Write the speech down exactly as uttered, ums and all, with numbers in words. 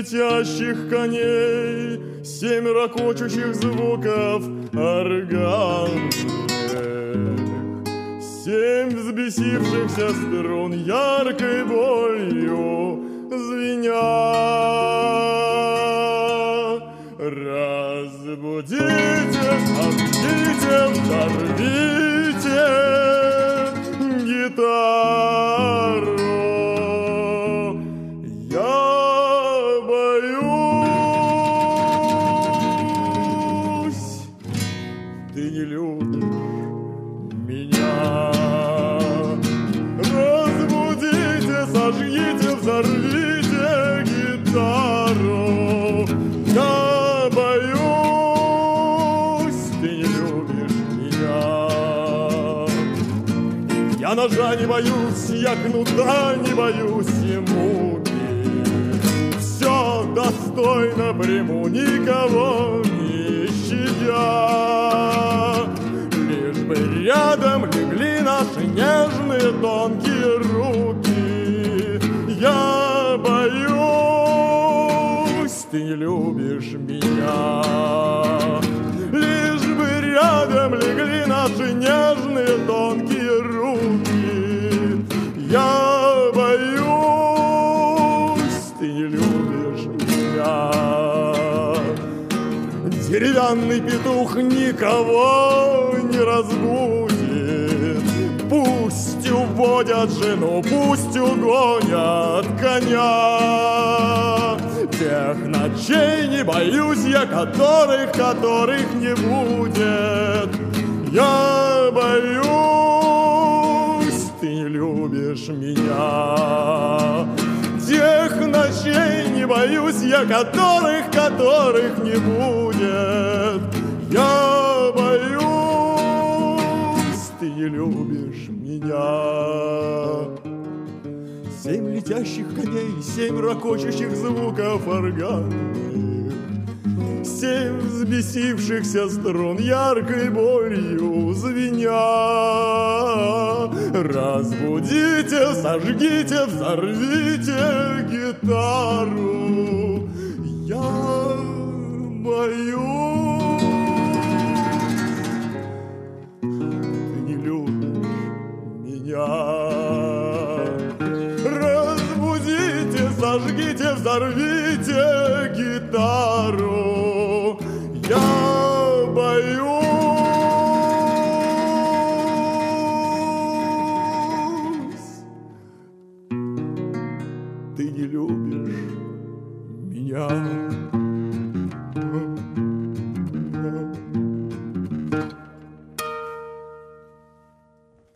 летящих коней, семь ракочущих звуков органных, семь взбесившихся струн яркой болью звеня. Разбудите, отбите, взорвите гитару. Я боюсь, ты не любишь меня. Разбудите, сожгите, взорвите гитару. Я боюсь, ты не любишь меня. Я ножа не боюсь, я кнута не боюсь и муки. Все достойно приму, никого не щадя. Лишь бы рядом легли наши нежные тонкие руки. Я боюсь, ты не любишь меня. Лишь бы рядом легли наши нежные тонкие руки. Я боюсь, ты не любишь меня. Деревянный петух никого не разбудит. Пусть уводят жену, пусть угонят коня. Тех ночей не боюсь я, которых, которых не будет. Я боюсь, ты не любишь меня. Тех ночей не боюсь я, которых, которых не будет. Я боюсь, ты не любишь меня. Семь летящих коней, семь ракочущих звуков органных, семь взбесившихся струн яркой болью звеня. Разбудите, сожгите, взорвите гитару. Я боюсь, ты не любишь меня. Разбудите, сожгите, взорвите гитару. Я боюсь, ты не любишь меня.